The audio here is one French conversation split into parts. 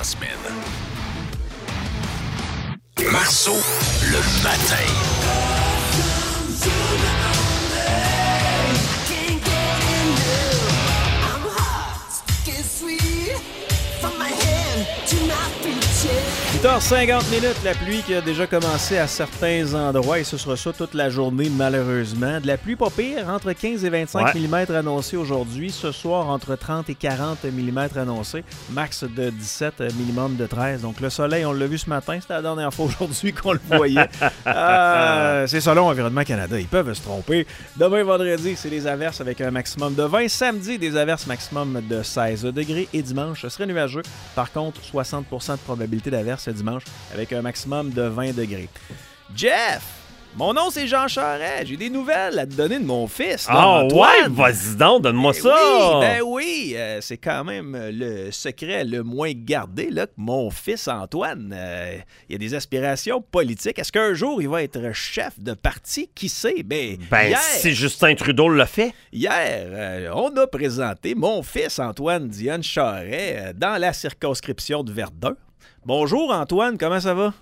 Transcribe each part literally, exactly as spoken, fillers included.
en semaine. Marceau, le matin. huit heures cinquante minutes, la pluie qui a déjà commencé à certains endroits et ce sera ça toute la journée malheureusement. De la pluie pas pire, entre quinze et vingt-cinq ouais. millimètres annoncés aujourd'hui. Ce soir, entre trente et quarante millimètres annoncés. Max de dix-sept, minimum de treize. Donc le soleil, on l'a vu ce matin, c'était la dernière fois aujourd'hui qu'on le voyait. euh, c'est selon Environnement Canada, ils peuvent se tromper. Demain, vendredi, c'est des averses avec un maximum de vingt. Samedi, des averses maximum de seize degrés. Et dimanche, ce serait nuageux. Par contre, soixante pour cent de probabilité d'averse dimanche avec un maximum de vingt degrés. Jeff, mon nom c'est Jean Charest. J'ai des nouvelles à te donner de mon fils. Ah là, ouais, vas-y donc, donne-moi ben ça. Oui, ben oui, euh, c'est quand même le secret le moins gardé là, que mon fils Antoine, euh, il a des aspirations politiques. Est-ce qu'un jour il va être chef de parti? Qui sait? Ben, Ben, hier, si Justin Trudeau l'a fait. Hier, euh, on a présenté mon fils Antoine Dionne Charest euh, dans la circonscription de Verdun. Bonjour Antoine, comment ça va?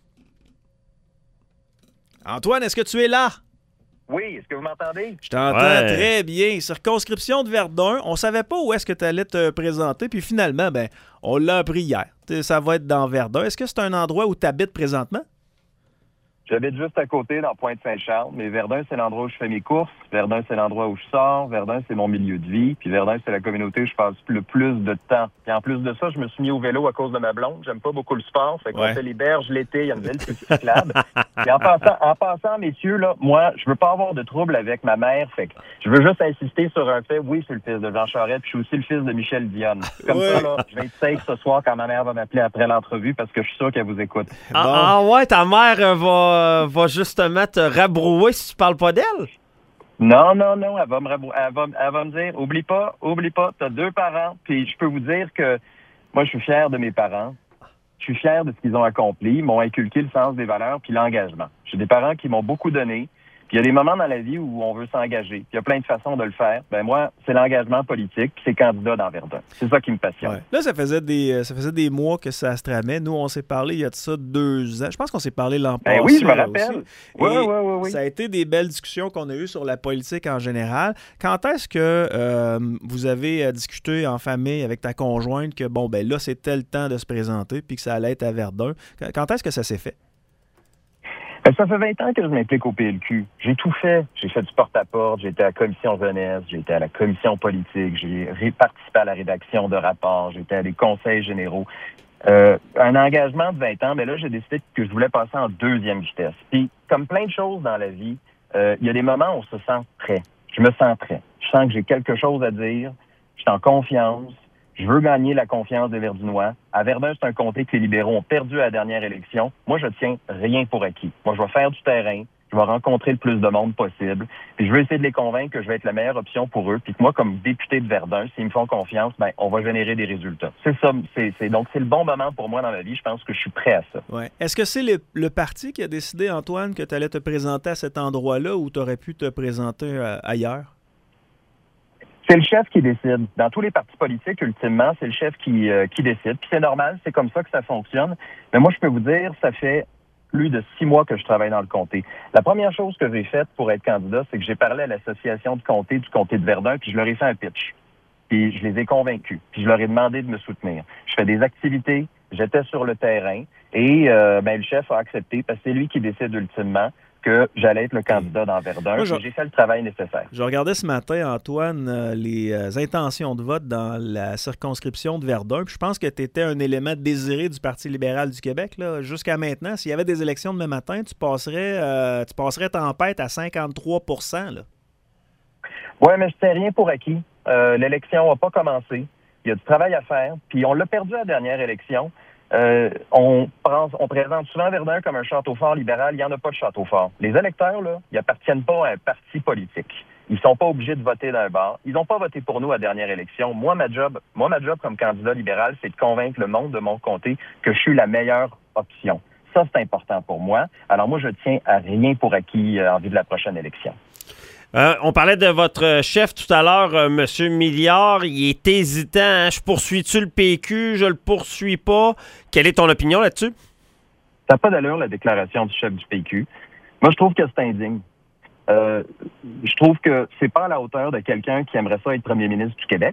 Antoine, est-ce que tu es là? Oui, est-ce que vous m'entendez? Je t'entends Ouais. très bien. Circonscription de Verdun, on savait pas où est-ce que tu allais te présenter, puis finalement, ben, on l'a appris hier. T'sais, ça va être dans Verdun. Est-ce que c'est un endroit où tu habites présentement? J'habite juste à côté, dans Pointe-Saint-Charles, mais Verdun, c'est l'endroit où je fais mes courses. Verdun, c'est l'endroit où je sors. Verdun, c'est mon milieu de vie. Puis Verdun, c'est la communauté où je passe le plus de temps. Puis en plus de ça, je me suis mis au vélo à cause de ma blonde. J'aime pas beaucoup le sport. Fait qu'on Ouais. fait les berges l'été, il y a une belle petite cyclable. Puis en passant, en passant, messieurs, là, moi, je veux pas avoir de trouble avec ma mère. Fait que je veux juste insister sur un fait. Oui, je suis le fils de Jean Charest, puis je suis aussi le fils de Michel Dionne. Comme Ouais. ça, là, je vais être safe ce soir quand ma mère va m'appeler après l'entrevue parce que je suis sûr qu'elle vous écoute. Ah, Bon. ah ouais, ta mère euh, va, euh, va justement te rabrouer si tu parles pas d'elle? Non, non, non, elle va me, rabou- elle va, elle va me dire, oublie pas, oublie pas, t'as deux parents, puis je peux vous dire que moi, je suis fier de mes parents. Je suis fier de ce qu'ils ont accompli, ils m'ont inculqué le sens des valeurs puis l'engagement. J'ai des parents qui m'ont beaucoup donné, puis il y a des moments dans la vie où on veut s'engager, puis il y a plein de façons de le faire. Ben moi, c'est l'engagement politique, puis c'est candidat dans Verdun. C'est ça qui me passionne. Ouais. Là, ça faisait des euh, ça faisait des mois que ça se tramait. Nous, on s'est parlé il y a de ça deux ans. Je pense qu'on s'est parlé l'an Ben passé. oui, je me là, rappelle. aussi. Oui, Et oui, oui, oui. Ça a été des belles discussions qu'on a eues sur la politique en général. Quand est-ce que euh, vous avez euh, discuté en famille avec ta conjointe que, bon, ben là, c'était le temps de se présenter puis que ça allait être à Verdun? Quand- Quand est-ce que ça s'est fait? Ben, ça fait vingt ans que je m'implique au P L Q. J'ai tout fait. J'ai fait du porte-à-porte, j'ai été à la commission jeunesse, j'ai été à la commission politique, j'ai ré- participé à la rédaction de rapports, j'ai été à des conseils généraux. Euh, un engagement de vingt ans, mais là, j'ai décidé que je voulais passer en deuxième vitesse. Puis, comme plein de choses dans la vie, euh, il y a des moments où on se sent prêt. Je me sens prêt. Je sens que j'ai quelque chose à dire. Je suis en confiance. Je veux gagner la confiance des Verdinois. À Verdun, c'est un comté que les libéraux ont perdu à la dernière élection. Moi, je tiens rien pour acquis. Moi, je vais faire du terrain. Je vais rencontrer le plus de monde possible. Puis je veux essayer de les convaincre que je vais être la meilleure option pour eux. Puis que moi, comme député de Verdun, s'ils me font confiance, ben, on va générer des résultats. C'est ça. C'est, c'est, donc, c'est le bon moment pour moi dans ma vie. Je pense que je suis prêt à ça. Ouais. Est-ce que c'est le, le parti qui a décidé, Antoine, que tu allais te présenter à cet endroit-là ou tu aurais pu te présenter euh, ailleurs? C'est le chef qui décide. Dans tous les partis politiques, ultimement, c'est le chef qui, euh, qui décide. Puis c'est normal, c'est comme ça que ça fonctionne. Mais moi, je peux vous dire, ça fait plus de six mois que je travaille dans le comté. La première chose que j'ai faite pour être candidat, c'est que j'ai parlé à l'association de comté du comté de Verdun, puis je leur ai fait un pitch. Puis je les ai convaincus. Puis je leur ai demandé de me soutenir. Je fais des activités, j'étais sur le terrain, et euh, ben, le chef a accepté, parce que c'est lui qui décide ultimement que j'allais être le candidat dans Verdun. Moi, je- et j'ai fait le travail nécessaire. Je regardais ce matin, Antoine, euh, les euh, intentions de vote dans la circonscription de Verdun. Puis je pense que tu étais un élément désiré du Parti libéral du Québec. Là. Jusqu'à maintenant, s'il y avait des élections demain matin, tu passerais, euh, tu passerais tempête à cinquante-trois pour cent. Là. Oui, mais je ne sais rien pour acquis. Euh, l'élection n'a pas commencé. Il y a du travail à faire. Puis on l'a perdu à la dernière élection. Euh, on, prend, on présente souvent Verdun comme un château fort libéral. Il n'y en a pas de château fort. Les électeurs, là, ils appartiennent pas à un parti politique. Ils sont pas obligés de voter d'un bord. Ils n'ont pas voté pour nous à la dernière élection. Moi, ma job, moi, ma job comme candidat libéral, c'est de convaincre le monde de mon comté que je suis la meilleure option. Ça, c'est important pour moi. Alors moi, je tiens à rien pour acquis euh, en vue de la prochaine élection. Euh, on parlait de votre chef tout à l'heure, euh, M. Milliard. Il est hésitant. Hein? Je poursuis-tu le P Q? Je le poursuis pas? Quelle est ton opinion là-dessus? Ça n'a pas d'allure, la déclaration du chef du P Q. Moi, je trouve que c'est indigne. Euh, je trouve que c'est pas à la hauteur de quelqu'un qui aimerait ça être premier ministre du Québec.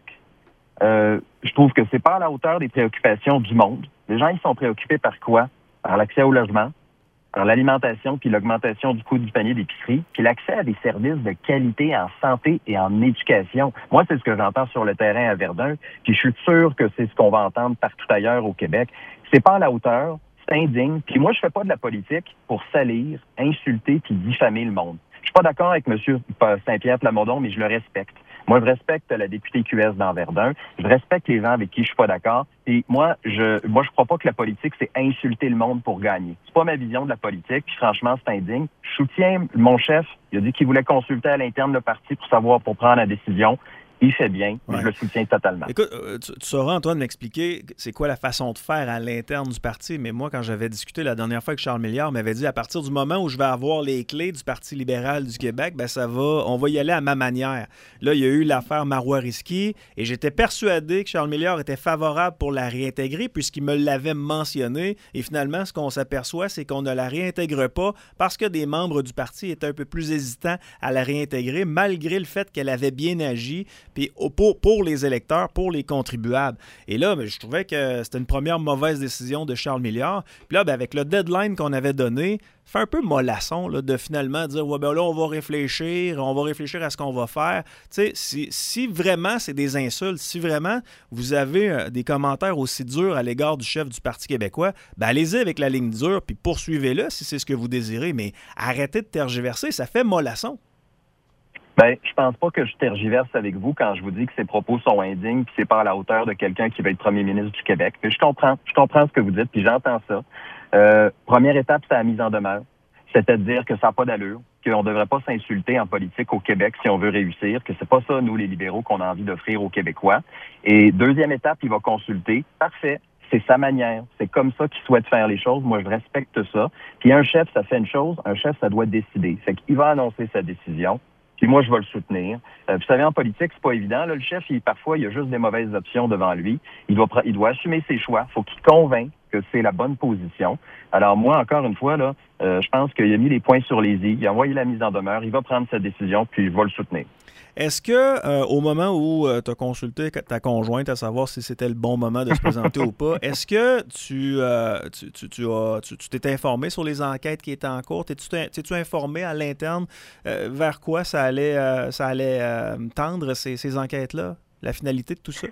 Euh, je trouve que c'est pas à la hauteur des préoccupations du monde. Les gens, ils sont préoccupés par quoi? Par l'accès au logement, par l'alimentation, puis l'augmentation du coût du panier d'épicerie, puis l'accès à des services de qualité en santé et en éducation. Moi, c'est ce que j'entends sur le terrain à Verdun, puis je suis sûr que c'est ce qu'on va entendre partout ailleurs au Québec. C'est pas à la hauteur, c'est indigne. Puis moi, je fais pas de la politique pour salir, insulter puis diffamer le monde. Je suis pas d'accord avec M. Saint-Pierre Plamondon, mais je le respecte. Moi, je respecte la députée Q S dans Verdun. Je respecte les gens avec qui je suis pas d'accord. Et moi, je moi, je crois pas que la politique, c'est insulter le monde pour gagner. C'est pas ma vision de la politique. Puis franchement, c'est indigne. Je soutiens mon chef. Il a dit qu'il voulait consulter à l'interne le parti pour savoir, pour prendre la décision. Il fait bien, ouais. Je le soutiens totalement. Écoute, tu, tu sauras, Antoine, m'expliquer c'est quoi la façon de faire à l'interne du parti, mais moi, quand j'avais discuté la dernière fois avec Charles Milliard, m'avait dit à partir du moment où je vais avoir les clés du Parti libéral du Québec, ben ça va, on va y aller à ma manière. Là, il y a eu l'affaire Marois Risky, et j'étais persuadé que Charles Milliard était favorable pour la réintégrer, puisqu'il me l'avait mentionné, et finalement, ce qu'on s'aperçoit, c'est qu'on ne la réintègre pas parce que des membres du parti étaient un peu plus hésitants à la réintégrer, malgré le fait qu'elle avait bien agi, puis pour, pour les électeurs, pour les contribuables. Et là, ben, je trouvais que c'était une première mauvaise décision de Charles Milliard. Puis là, ben, avec le deadline qu'on avait donné, fait un peu mollasson là, de finalement dire « Ouais, ben là, on va réfléchir, on va réfléchir à ce qu'on va faire. » Tu sais, si, si vraiment c'est des insultes, si vraiment vous avez euh, des commentaires aussi durs à l'égard du chef du Parti québécois, ben allez-y avec la ligne dure, puis poursuivez-le si c'est ce que vous désirez, mais arrêtez de tergiverser, ça fait mollasson. Ben, je pense pas que je tergiverse avec vous quand je vous dis que ces propos sont indignes puis c'est pas à la hauteur de quelqu'un qui va être premier ministre du Québec. Puis je comprends, je comprends ce que vous dites puis j'entends ça. Euh, première étape, c'est la mise en demeure. C'est-à-dire que ça n'a pas d'allure, qu'on ne devrait pas s'insulter en politique au Québec si on veut réussir, que c'est pas ça, nous, les libéraux, qu'on a envie d'offrir aux Québécois. Et deuxième étape, il va consulter. Parfait. C'est sa manière. C'est comme ça qu'il souhaite faire les choses. Moi, je respecte ça. Puis un chef, ça fait une chose. Un chef, ça doit décider. Fait qu'il va annoncer sa décision. Puis moi, je vais le soutenir. Euh, vous savez, en politique, c'est pas évident. Là, le chef, il, parfois, il y a juste des mauvaises options devant lui. Il doit, il doit assumer ses choix. Il faut qu'il convainque que c'est la bonne position. Alors moi, encore une fois, là, euh, je pense qu'il a mis les points sur les i. Il a envoyé la mise en demeure. Il va prendre sa décision, puis il va le soutenir. Est-ce que euh, au moment où euh, tu as consulté ta conjointe à savoir si c'était le bon moment de se présenter ou pas, est-ce que tu, euh, tu, tu, tu, as, tu, tu t'es informé sur les enquêtes qui étaient en cours? T'es-tu, t'es-tu informé à l'interne euh, vers quoi ça allait, euh, ça allait euh, tendre ces, ces enquêtes-là? La finalité de tout ça?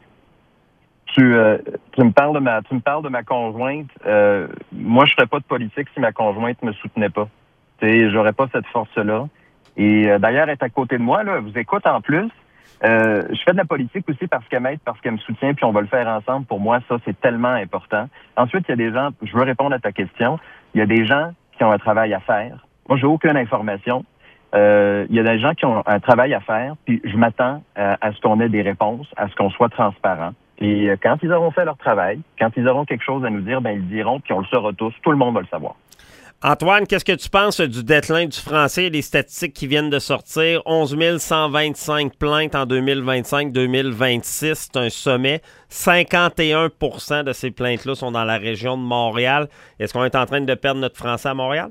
Tu, euh, tu me parles de ma, tu me parles de ma conjointe. Euh, moi, je ferais pas de politique si ma conjointe me soutenait pas. Tu sais, j'aurais pas cette force-là. Et euh, d'ailleurs, elle est à côté de moi, là, vous écoute en plus. Euh, je fais de la politique aussi parce qu'elle m'aide, parce qu'elle me soutient, puis on va le faire ensemble. Pour moi, ça, c'est tellement important. Ensuite, il y a des gens, je veux répondre à ta question, il y a des gens qui ont un travail à faire. Moi, j'ai aucune information. Euh, il y a des gens qui ont un travail à faire, puis je m'attends à, à ce qu'on ait des réponses, à ce qu'on soit transparent. Et euh, quand ils auront fait leur travail, quand ils auront quelque chose à nous dire, ben ils le diront, puis on le saura tous. Tout le monde va le savoir. Antoine, qu'est-ce que tu penses du deadline du français et les statistiques qui viennent de sortir? onze mille cent vingt-cinq plaintes en deux mille vingt-cinq deux mille vingt-six, c'est un sommet. cinquante et un pour cent de ces plaintes-là sont dans la région de Montréal. Est-ce qu'on est en train de perdre notre français à Montréal?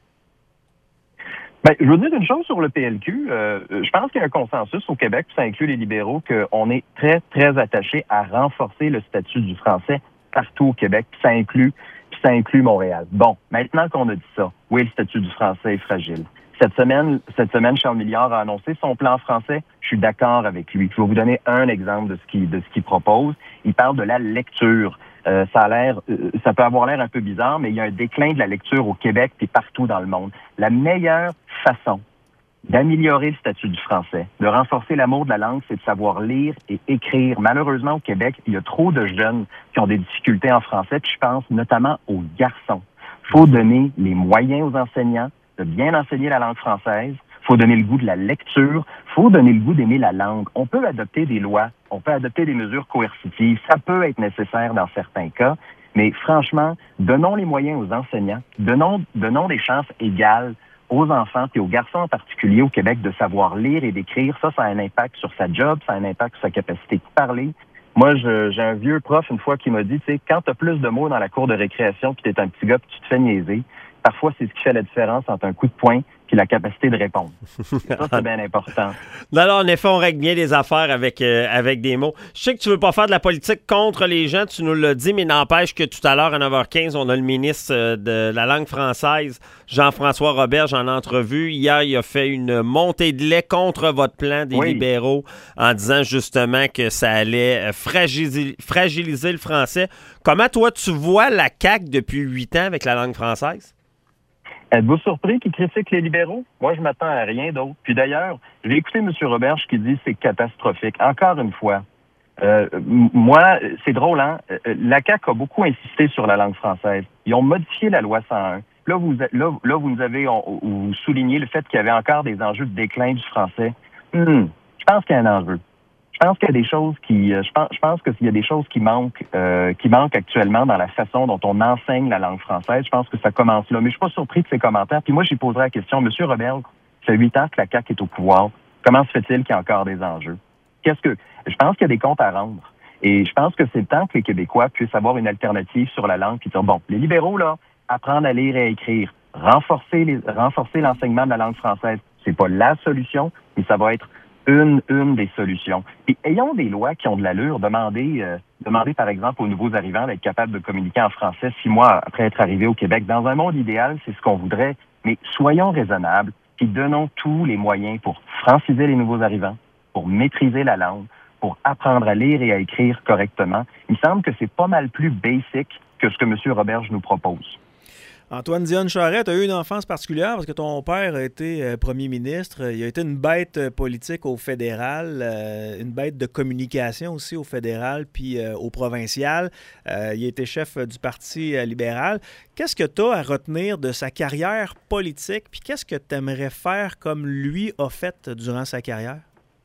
Ben, je veux dire une chose sur le P L Q. Euh, je pense qu'il y a un consensus au Québec, puis ça inclut les libéraux, qu'on est très, très attachés à renforcer le statut du français partout au Québec, puis ça inclut puis ça inclut Montréal. Bon, maintenant qu'on a dit ça, oui, le statut du français est fragile. Cette semaine, cette semaine, Charles Milliard a annoncé son plan français. Je suis d'accord avec lui. Je vais vous donner un exemple de ce qu'il de ce qu'il propose. Il parle de la lecture. Euh, ça a l'air, euh, ça peut avoir l'air un peu bizarre, mais il y a un déclin de la lecture au Québec et partout dans le monde. La meilleure façon d'améliorer le statut du français, de renforcer l'amour de la langue, c'est de savoir lire et écrire. Malheureusement, au Québec, il y a trop de jeunes qui ont des difficultés en français, puis je pense notamment aux garçons. Il faut donner les moyens aux enseignants de bien enseigner la langue française. Il faut donner le goût de la lecture. Il faut donner le goût d'aimer la langue. On peut adopter des lois, on peut adopter des mesures coercitives. Ça peut être nécessaire dans certains cas, mais franchement, donnons les moyens aux enseignants, donnons, donnons des chances égales aux enfants et aux garçons en particulier au Québec de savoir lire et d'écrire. Ça, ça a un impact sur sa job, ça a un impact sur sa capacité de parler. Moi, je, j'ai un vieux prof une fois qui m'a dit, tu sais, quand tu as plus de mots dans la cour de récréation puis tu es un petit gars puis tu te fais niaiser, parfois, c'est ce qui fait la différence entre un coup de poing puis la capacité de répondre. Et ça, c'est bien important. Non, non, en effet, on règle bien les affaires avec, euh, avec des mots. Je sais que tu veux pas faire de la politique contre les gens, tu nous l'as dit, mais n'empêche que tout à l'heure, à neuf heures quinze, on a le ministre de la langue française, Jean-François Roberge, en entrevue. Hier, il a fait une montée de lait contre votre plan des oui. libéraux en disant justement que ça allait fragiliser, fragiliser le français. Comment, toi, tu vois la C A Q depuis huit ans avec la langue française? Êtes-vous surpris qu'il critique les libéraux? Moi, je m'attends à rien d'autre. Puis d'ailleurs, j'ai écouté M. Roberge qui dit que c'est catastrophique. Encore une fois, euh, moi, c'est drôle, hein? La C A Q a beaucoup insisté sur la langue française. Ils ont modifié la loi cent un. Là, vous, là, là, vous nous avez on, vous soulignez le fait qu'il y avait encore des enjeux de déclin du français. Hum, je pense qu'il y a un enjeu. Je pense qu'il y a des choses qui, je pense, je pense que s'il y a des choses qui manquent, euh, qui manquent actuellement dans la façon dont on enseigne la langue française. Je pense que ça commence là. Mais je suis pas surpris de ces commentaires. Puis moi, j'ai posé la question, Monsieur Roberge, ça fait huit ans que la C A Q est au pouvoir. Comment se fait-il qu'il y a encore des enjeux? Qu'est-ce que, je pense qu'il y a des comptes à rendre. Et je pense que c'est le temps que les Québécois puissent avoir une alternative sur la langue puis dire, bon, les libéraux, là, apprendre à lire et à écrire, renforcer les, renforcer l'enseignement de la langue française. C'est pas la solution, mais ça va être Une, une des solutions. Et ayons des lois qui ont de l'allure. Demandez, euh, demandez par exemple aux nouveaux arrivants d'être capables de communiquer en français six mois après être arrivés au Québec. Dans un monde idéal, c'est ce qu'on voudrait, mais soyons raisonnables et donnons tous les moyens pour franciser les nouveaux arrivants, pour maîtriser la langue, pour apprendre à lire et à écrire correctement. Il me semble que c'est pas mal plus basic que ce que M. Roberge nous propose. Antoine Dionne Charest, tu as eu une enfance particulière parce que ton père a été euh, premier ministre. Il a été une bête euh, politique au fédéral, euh, une bête de communication aussi au fédéral puis euh, au provincial. Euh, il a été chef euh, du Parti euh, libéral. Qu'est-ce que tu as à retenir de sa carrière politique puis qu'est-ce que tu aimerais faire comme lui a fait durant sa carrière?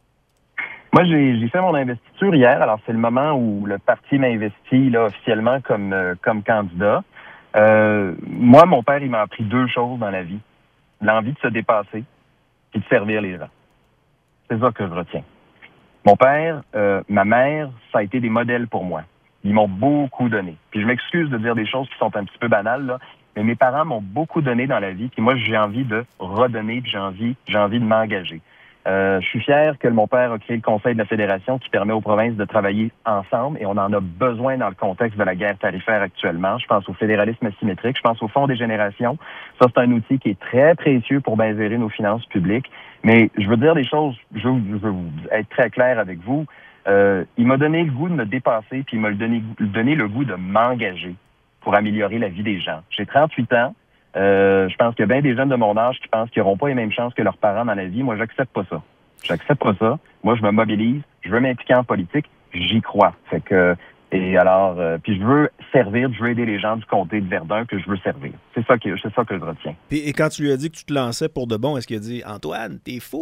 Moi, j'ai, j'ai fait mon investiture hier. Alors, c'est le moment où le parti m'a investi là, officiellement comme, euh, comme candidat. Euh, moi, mon père, il m'a appris deux choses dans la vie. L'envie de se dépasser et de servir les gens. C'est ça que je retiens. Mon père, euh, ma mère, ça a été des modèles pour moi. Ils m'ont beaucoup donné. Puis je m'excuse de dire des choses qui sont un petit peu banales, là, mais mes parents m'ont beaucoup donné dans la vie. Puis moi, j'ai envie de redonner, puis j'ai envie, j'ai envie de m'engager. Euh, je suis fier que mon père a créé le Conseil de la Fédération qui permet aux provinces de travailler ensemble et on en a besoin dans le contexte de la guerre tarifaire actuellement. Je pense au fédéralisme asymétrique, je pense au Fonds des générations. Ça, c'est un outil qui est très précieux pour bien gérer nos finances publiques. Mais je veux dire des choses, je veux, je veux être très clair avec vous. Euh, il m'a donné le goût de me dépasser puis il m'a donné, donné le goût de m'engager pour améliorer la vie des gens. J'ai trente-huit ans. Euh, je pense qu'il y a bien des jeunes de mon âge qui pensent qu'ils n'auront pas les mêmes chances que leurs parents dans la vie. Moi, j'accepte pas ça. J'accepte pas ça. Moi, je me mobilise. Je veux m'impliquer en politique. J'y crois. Fait que, et alors, euh, puis je veux servir, je veux aider les gens du comté de Verdun que je veux servir. C'est ça que, c'est ça que je retiens. Puis, et quand tu lui as dit que tu te lançais pour de bon, est-ce qu'il a dit « Antoine, t'es fou? »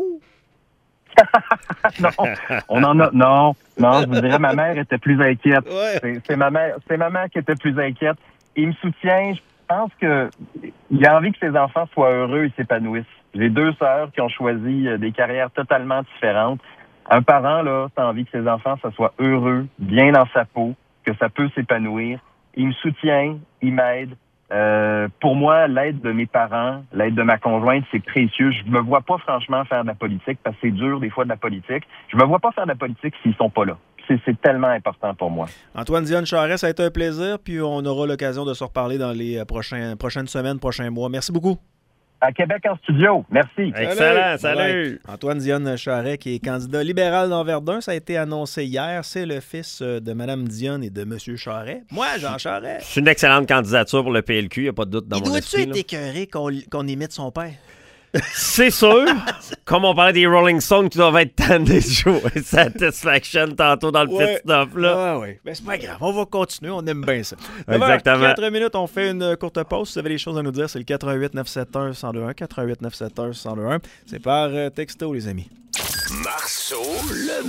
Non, on en a, non, non, je vous dirais, ma mère était plus inquiète. Ouais. C'est, c'est ma mère, c'est ma mère qui était plus inquiète. Il me soutient. Je pense que il a envie que ses enfants soient heureux et s'épanouissent. J'ai deux sœurs qui ont choisi des carrières totalement différentes. Un parent, là, a envie que ses enfants, ça soit heureux, bien dans sa peau, que ça peut s'épanouir. Il me soutient, il m'aide. Euh, pour moi, l'aide de mes parents, l'aide de ma conjointe, c'est précieux. Je me vois pas franchement faire de la politique parce que c'est dur des fois de la politique. Je me vois pas faire de la politique s'ils sont pas là. C'est, c'est tellement important pour moi. Antoine Dionne Charest, ça a été un plaisir, puis on aura l'occasion de se reparler dans les prochains, prochaines semaines, prochains mois. Merci beaucoup. À Québec en studio. Merci. Excellent, salut. salut. Antoine Dionne Charest, qui est candidat libéral dans Verdun, ça a été annoncé hier. C'est le fils de Mme Dionne et de M. Charest. Moi, Jean Charest. C'est une excellente candidature pour le P L Q, il n'y a pas de doute dans il mon esprit. Il doit-tu être écœuré qu'on, qu'on imite son père? C'est sûr. Comme on parlait des Rolling Stones qui doivent être tannés de jouer Satisfaction tantôt dans le ouais. pit stop là. Ah oui. Ben, c'est pas grave. On va continuer. On aime bien ça. Exactement. quatre minutes, on fait une courte pause. Si vous avez des choses à nous dire, c'est le quatre un huit neuf sept un un zéro deux un. quatre un huit neuf sept un un zéro deux un. C'est par euh, texto, les amis. Marceau le